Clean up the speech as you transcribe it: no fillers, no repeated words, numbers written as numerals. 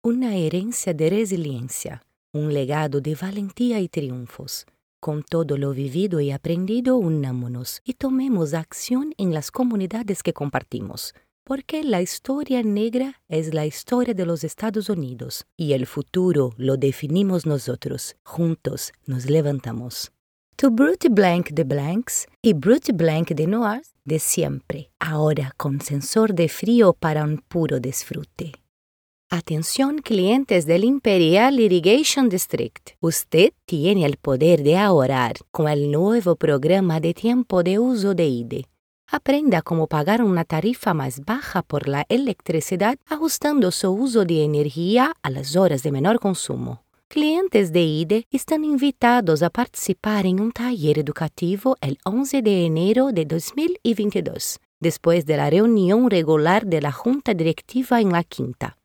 una herencia de resiliencia, un legado de valentía y triunfos. Con todo lo vivido y aprendido, unámonos y tomemos acción en las comunidades que compartimos, porque la historia negra es la historia de los Estados Unidos y el futuro lo definimos nosotros. Juntos nos levantamos. To Brute Blank de Blanks y Brute Blank de Noirs de siempre, ahora con sensor de frío para un puro disfrute. Atención clientes del Imperial Irrigation District. Usted tiene el poder de ahorrar con el nuevo programa de tiempo de uso de IDE. Aprenda cómo pagar una tarifa más baja por la electricidad ajustando su uso de energía a las horas de menor consumo. Clientes de IDE están invitados a participar en un taller educativo el 11 de enero de 2022, después de la reunión regular de la Junta Directiva en La Quinta.